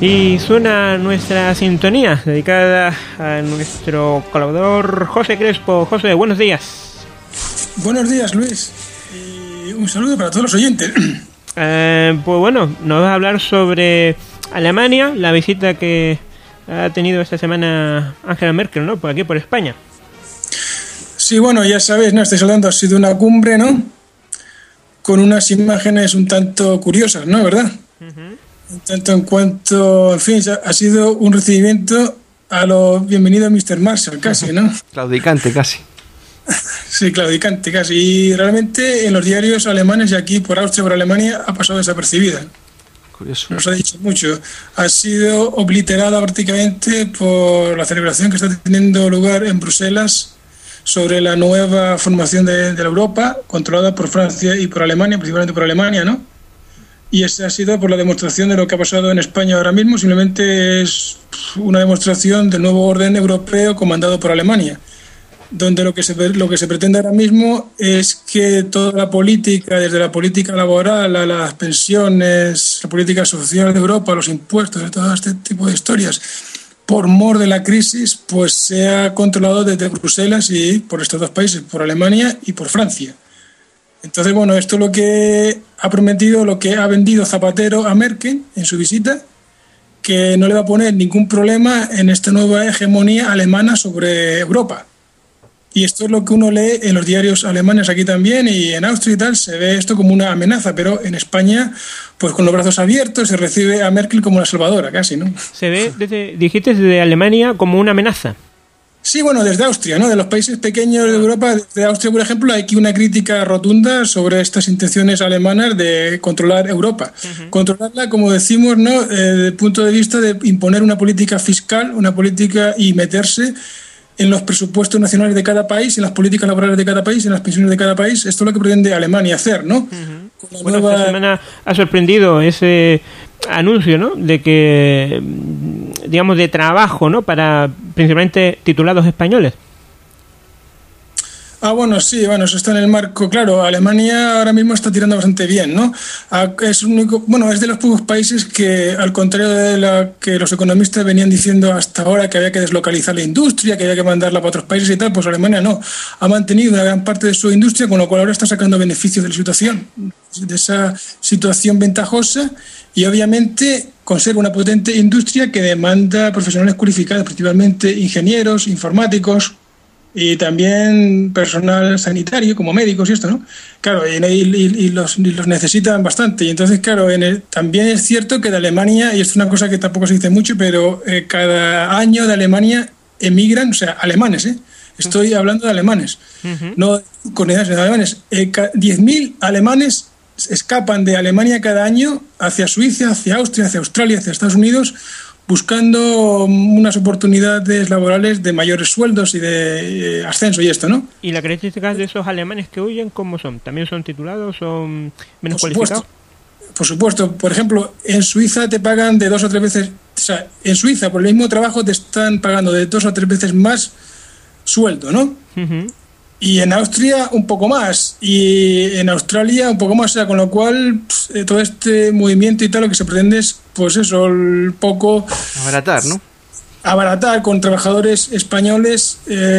Y suena nuestra sintonía dedicada a nuestro colaborador José Crespo. José, buenos días. Buenos días, Luis. Y un saludo para todos los oyentes. Pues bueno, nos vas a hablar sobre Alemania, la visita que ha tenido esta semana Angela Merkel, ¿no? Por aquí, por España. Sí, bueno, ya sabéis, ¿no? Estáis hablando, ha sido una cumbre, ¿no? Con unas imágenes un tanto curiosas, ¿no? ¿Verdad? Uh-huh. En tanto en cuanto, en fin, ha sido un recibimiento a lo bienvenido a Mr. Marshall, casi, ¿no? Claudicante, casi. Sí, claudicante, casi. Y realmente en los diarios alemanes y aquí por Austria, por Alemania, ha pasado desapercibida. Curioso. Nos ha dicho mucho. Ha sido obliterada prácticamente por la celebración que está teniendo lugar en Bruselas sobre la nueva formación de la Europa, controlada por Francia y por Alemania, principalmente por Alemania, ¿no? Y esa ha sido por la demostración de lo que ha pasado en España ahora mismo. Simplemente es una demostración del nuevo orden europeo comandado por Alemania, donde lo que se pretende ahora mismo es que toda la política, desde la política laboral a las pensiones, la política social de Europa, los impuestos, todo este tipo de historias, por mor de la crisis, pues sea controlado desde Bruselas y por estos dos países, por Alemania y por Francia. Entonces, bueno, esto es lo que ha prometido, lo que ha vendido Zapatero a Merkel en su visita, que no le va a poner ningún problema en esta nueva hegemonía alemana sobre Europa. Y esto es lo que uno lee en los diarios alemanes aquí también, y en Austria y tal, se ve esto como una amenaza, pero en España, pues con los brazos abiertos, se recibe a Merkel como la salvadora, casi, ¿no? Se ve, dijiste, desde Alemania como una amenaza. Sí, bueno, desde Austria, ¿no? De los países pequeños de Europa, desde Austria, por ejemplo, hay aquí una crítica rotunda sobre estas intenciones alemanas de controlar Europa. Uh-huh. Controlarla, como decimos, ¿no? Desde el punto de vista de imponer una política fiscal, una política y meterse en los presupuestos nacionales de cada país, en las políticas laborales de cada país, en las pensiones de cada país. Esto es lo que pretende Alemania hacer, ¿no? Uh-huh. Bueno, esta semana ha sorprendido ese anuncio, ¿no? De que, digamos, de trabajo, ¿no? Para principalmente titulados españoles. Bueno, sí, bueno, eso está en el marco. Claro, Alemania ahora mismo está tirando bastante bien, ¿no? Es de los pocos países que, al contrario de lo que los economistas venían diciendo hasta ahora, que había que deslocalizar la industria, que había que mandarla para otros países y tal, pues Alemania no. Ha mantenido una gran parte de su industria, con lo cual ahora está sacando beneficios de la situación, de esa situación ventajosa, y obviamente conserva una potente industria que demanda profesionales cualificados, principalmente ingenieros, informáticos, y también personal sanitario, como médicos y esto, ¿no? Claro, y los necesitan bastante. Y entonces, claro, también es cierto que de Alemania, y esto es una cosa que tampoco se dice mucho, pero cada año de Alemania emigran, o sea, alemanes, estoy hablando de alemanes, uh-huh. No comunidades de alemanes. 10.000 alemanes escapan de Alemania cada año hacia Suiza, hacia Austria, hacia Australia, hacia Estados Unidos, buscando unas oportunidades laborales de mayores sueldos y de ascenso y esto, ¿no? ¿Y las características de esos alemanes que huyen cómo son? ¿También son titulados? ¿Son menos cualificados? Por supuesto. Por ejemplo, en Suiza te pagan de 2 o 3 veces... O sea, en Suiza, por el mismo trabajo, te están pagando de 2 o 3 veces más sueldo, ¿no? Uh-huh. Y en Austria un poco más, y en Australia un poco más, o sea, con lo cual todo este movimiento y tal, lo que se pretende es, pues eso, el poco... Abaratar, ¿no? Abaratar con trabajadores españoles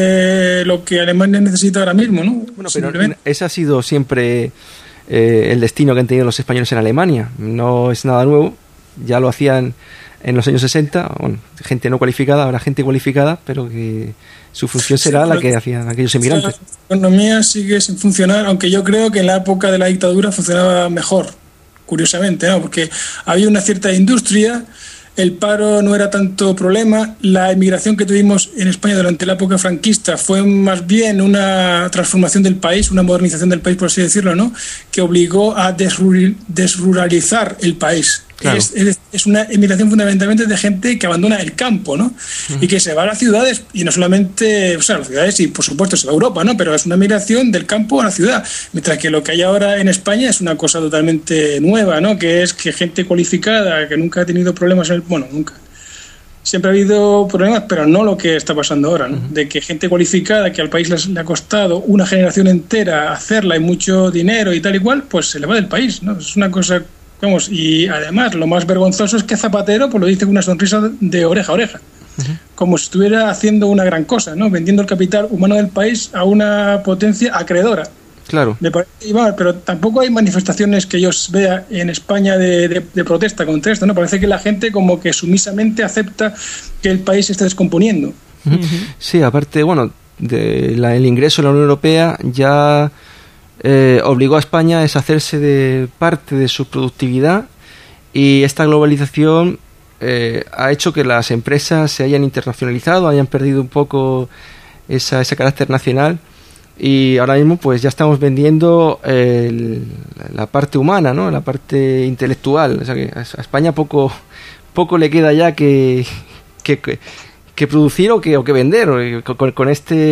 lo que Alemania necesita ahora mismo, ¿no? Bueno, pero ese ha sido siempre el destino que han tenido los españoles en Alemania, no es nada nuevo, ya lo hacían en los años 60, bueno, gente no cualificada, ahora gente cualificada, pero que su función será la que hacían aquellos inmigrantes. La economía sigue sin funcionar, aunque yo creo que en la época de la dictadura funcionaba mejor, curiosamente, ¿no? Porque había una cierta industria, el paro no era tanto problema, la emigración que tuvimos en España durante la época franquista fue más bien una transformación del país, una modernización del país, por así decirlo, ¿no? Que obligó a desruralizar el país. Claro. Es una emigración fundamentalmente de gente que abandona el campo, ¿no? Uh-huh. Y que se va a las ciudades, y no solamente, o sea, a las ciudades y por supuesto se va a Europa, ¿no? Pero es una migración del campo a la ciudad, mientras que lo que hay ahora en España es una cosa totalmente nueva, ¿no? Que es que gente cualificada, que nunca ha tenido problemas nunca. Siempre ha habido problemas, pero no lo que está pasando ahora, ¿no? Uh-huh. De que gente cualificada, que al país le ha costado una generación entera hacerla y mucho dinero y tal y cual, pues se le va del país, ¿no? Es una cosa Vamos, y además lo más vergonzoso es que Zapatero pues lo dice con una sonrisa de oreja a oreja, como si estuviera haciendo una gran cosa, ¿no? Vendiendo el capital humano del país a una potencia acreedora. Claro. Me parece igual, pero tampoco hay manifestaciones que yo vea en España de protesta contra esto, ¿no? Parece que la gente como que sumisamente acepta que el país se está descomponiendo. Sí, aparte, bueno, el ingreso en la Unión Europea ya obligó a España a deshacerse de parte de su productividad, y esta globalización ha hecho que las empresas se hayan internacionalizado, hayan perdido un poco ese carácter nacional, y ahora mismo pues ya estamos vendiendo la parte humana, ¿no? La parte intelectual. O sea que a España poco le queda ya que producir o que vender con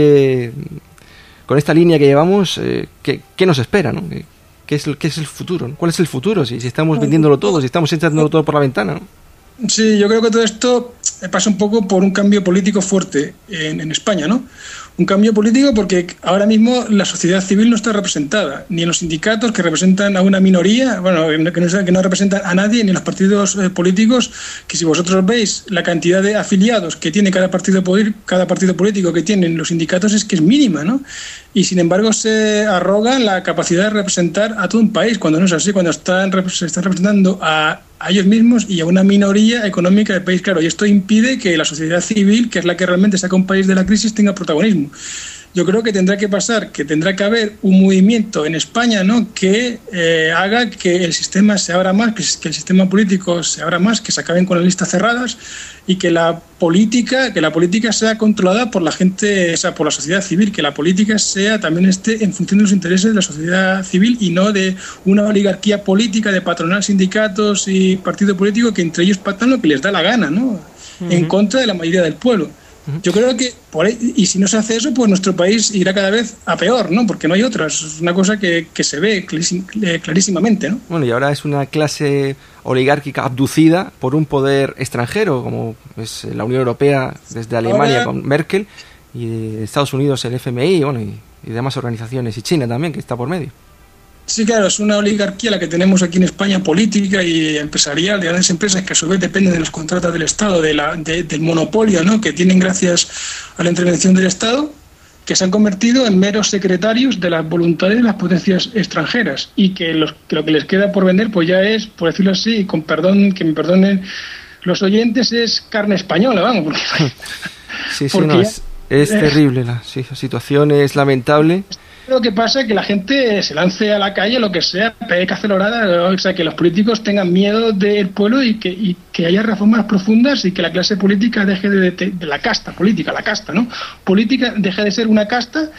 esta línea que llevamos. ¿Qué nos espera, ¿no? ¿Qué es el futuro, ¿no? ¿Cuál es el futuro? Si estamos vendiéndolo todo, si estamos echándolo todo por la ventana, ¿no? Sí, yo creo que todo esto pasa un poco por un cambio político fuerte en España, ¿no? Un cambio político porque ahora mismo la sociedad civil no está representada, ni en los sindicatos que representan a una minoría, bueno, que no representan a nadie, ni en los partidos políticos, que si vosotros veis la cantidad de afiliados que tiene cada partido político que tienen los sindicatos es que es mínima, ¿no? Y sin embargo se arrogan la capacidad de representar a todo un país, cuando no es así, cuando se están representando a ellos mismos y a una minoría económica del país, claro, y esto impide que la sociedad civil, que es la que realmente saca un país de la crisis, tenga protagonismo. Yo creo que tendrá que pasar, que tendrá que haber un movimiento en España, ¿no?, que haga que el sistema se abra más, que el sistema político se abra más, que se acaben con las listas cerradas y que la política sea controlada por la gente, o sea, por la sociedad civil, que la política también esté en función de los intereses de la sociedad civil y no de una oligarquía política de patronal, sindicatos y partido político que entre ellos pactan lo que les da la gana, ¿no? En contra de la mayoría del pueblo. Yo creo que por ahí, y si no se hace eso, pues nuestro país irá cada vez a peor, ¿no? Porque no hay otras. Es una cosa que se ve clarísimamente, ¿no? Bueno, y ahora es una clase oligárquica abducida por un poder extranjero, como es la Unión Europea desde Alemania con Merkel, y Estados Unidos el FMI, bueno, y demás organizaciones, y China también, que está por medio. Sí, claro, es una oligarquía la que tenemos aquí en España, política y empresarial, de grandes empresas que a su vez dependen de los contratos del Estado, del monopolio, ¿no?, que tienen gracias a la intervención del Estado, que se han convertido en meros secretarios de las voluntades de las potencias extranjeras y que lo que les queda por vender, pues ya es, por decirlo así, y con perdón, que me perdonen los oyentes, es carne española, vamos. Porque, sí, no, es terrible, la situación es lamentable. Lo que pasa es que la gente se lance a la calle, lo que sea, pegue cacelorada, o sea, que los políticos tengan miedo del pueblo y que haya reformas profundas y que la clase política deje de la casta política, la casta, ¿no? Política deje de ser una casta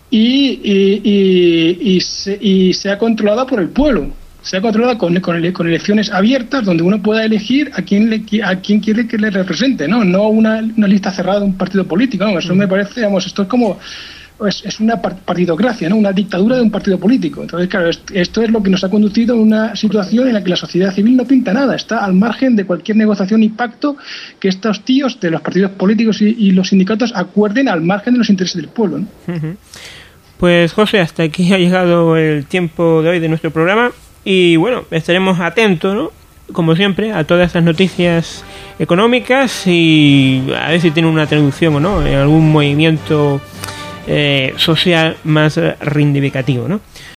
y sea controlada por el pueblo. Sea controlada con elecciones abiertas donde uno pueda elegir a quién quiere que le represente, ¿no? No una lista cerrada de un partido político, ¿no? Eso me parece, esto es como... Es una partidocracia, ¿no?, una dictadura de un partido político. Entonces, claro, esto es lo que nos ha conducido a una situación en la que la sociedad civil no pinta nada, está al margen de cualquier negociación y pacto que estos tíos de los partidos políticos y los sindicatos acuerden al margen de los intereses del pueblo, ¿no? Pues, José, hasta aquí ha llegado el tiempo de hoy de nuestro programa y, bueno, estaremos atentos, ¿no?, como siempre, a todas estas noticias económicas y a ver si tiene una traducción o no en algún movimiento social más reivindicativo, ¿no?